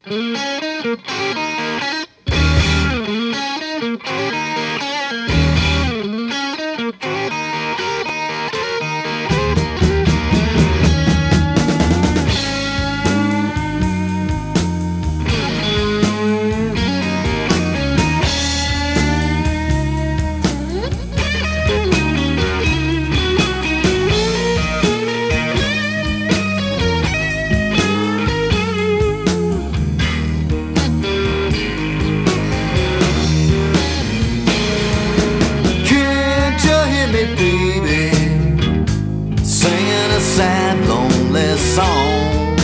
Sad, lonely song.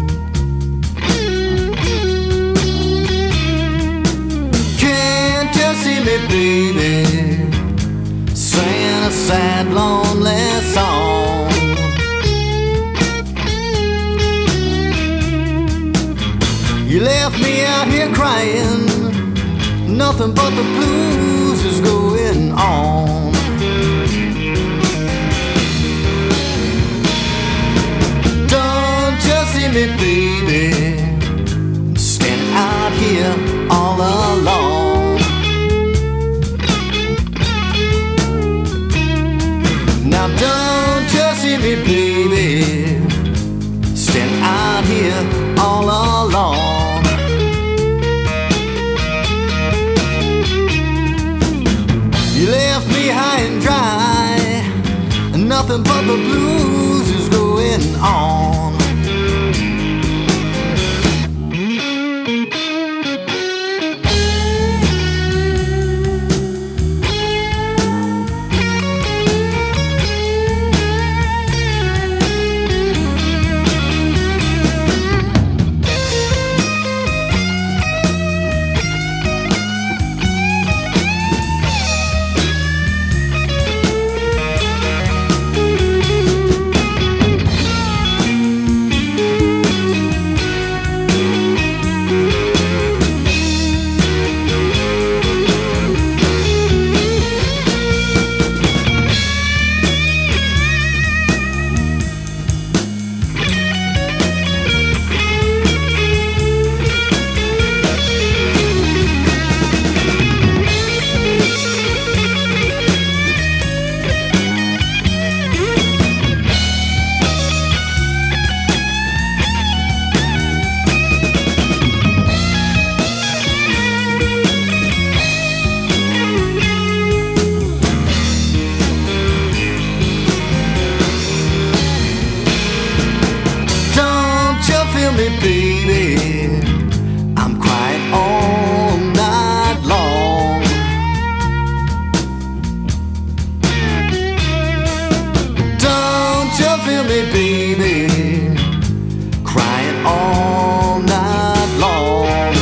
Can't you see me, baby, singing a sad, lonely song? You left me out here crying, nothing but the blues is going on. See me, baby, standing out here all alone. Now don't you see me, baby, standing out here all alone. You left me high and dry, and nothing but the blues is going on. Me, baby, I'm crying all night long. Don't you feel me, baby, crying all night long.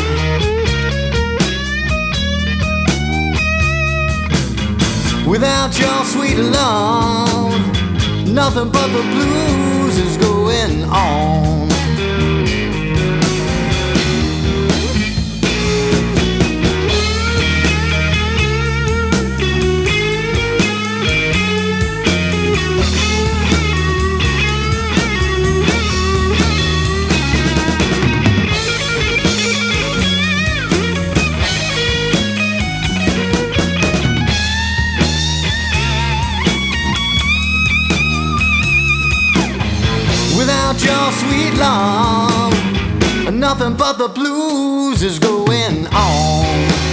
Without your sweet love, nothing but the blues is going on. Without your sweet love, nothing but the blues is going on.